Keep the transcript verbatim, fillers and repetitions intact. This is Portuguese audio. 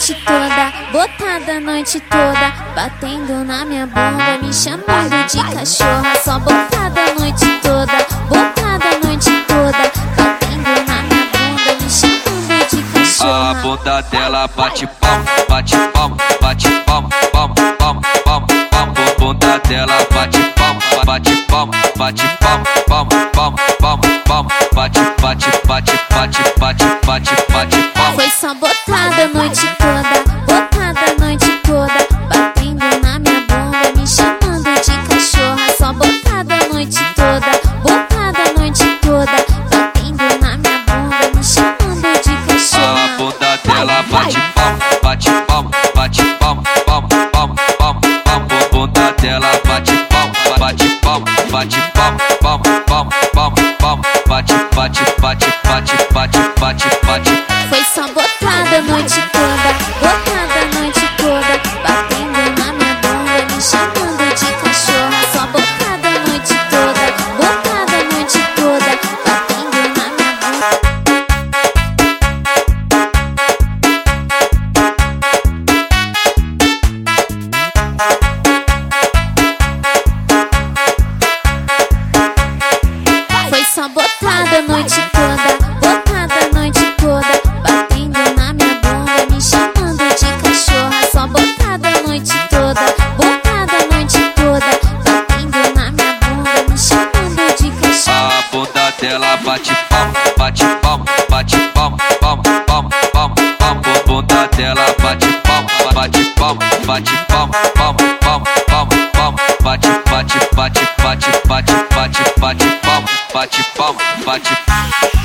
noite toda, botada a noite toda, batendo na minha bunda, me chamando de cachorra. Só botada a noite toda, botada a noite toda, batendo na minha bunda, me chamando de cachorra. A bunda dela bate palma, bate palma, bate palma, palma, palma, palma, palma. A bunda dela bate palma, bate palma, bate palma, palma, palma, palma, palma. Bate, bate, bate, bate, bate, bate, bate palma. Foi só botada a noite toda, botada a noite toda, batendo na minha bunda, me chamando de cachorra. Só botada a noite toda, botada a noite toda, batendo na minha bunda, me chamando de cachorra. A bunda dela bate palma, bate palma, bate palma, palma, palma, palma, palma. A bunda dela bate palma, bate palma, bate palma, palma, palma, palma, palma. Bate, bate, bate, bate, bate, bate, bate. Foi só botada a noite toda, botada a noite toda, batendo na minha bunda, me chamando de cachorra. Só botada a noite toda, botada a noite toda, batendo na minha bunda. Foi só botada a noite toda, botada a noite toda, batendo na minha bunda, me chamando de cachorra. Só botada a noite toda, botada a noite toda, batendo na minha bunda, me chamando de cachorra. A bunda dela bate palma, bate palma, bate palma, palma, palma, palma, palma. A bunda dela bate palma, bate palma, bate palma, palma, palma, palma, palma. Bate, bate, bate, bate, bate, bate, bate palma, bate palma, bate.